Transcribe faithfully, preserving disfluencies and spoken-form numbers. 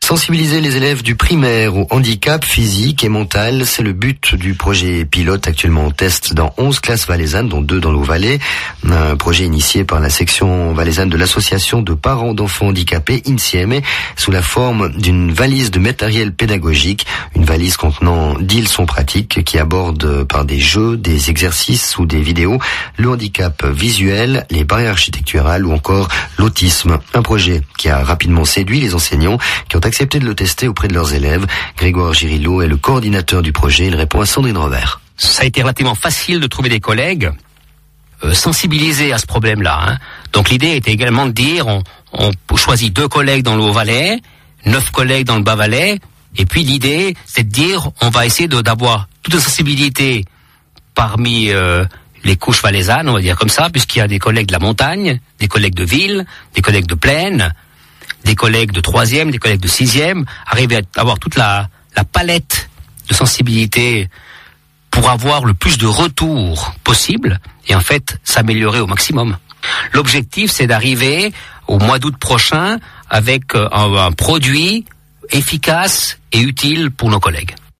Sensibiliser les élèves du primaire au handicap physique et mental, c'est le but du projet pilote actuellement en test dans onze classes valaisannes, dont deux dans l'Haut-Valais. Un projet initié par la section valaisanne de l'association de parents d'enfants handicapés, INSIEME, sous la forme d'une valise de matériel pédagogique, une valise contenant dix leçons pratiques qui abordent par des jeux, des exercices ou des vidéos le handicap visuel, les barrières architecturales ou encore l'autisme. Un projet qui a rapidement séduit les enseignants qui ont accepté de le tester auprès de leurs élèves. Grégoire Girillo est le coordinateur du projet. Il répond à Sandrine Revers. Ça a été relativement facile de trouver des collègues euh, sensibilisés à ce problème-là. Hein. Donc l'idée était également de dire, on, on choisit deux collègues dans le Haut-Valais, neuf collègues dans le Bas-Valais, et puis l'idée, c'est de dire, on va essayer de, d'avoir toute la sensibilité parmi euh, les couches valaisannes, on va dire comme ça, puisqu'il y a des collègues de la montagne, des collègues de ville, des collègues de plaine, des collègues de troisième, des collègues de sixième, arriver à avoir toute la, la palette de sensibilité pour avoir le plus de retours possible et en fait s'améliorer au maximum. L'objectif, c'est d'arriver au mois d'août prochain avec un, un produit efficace et utile pour nos collègues.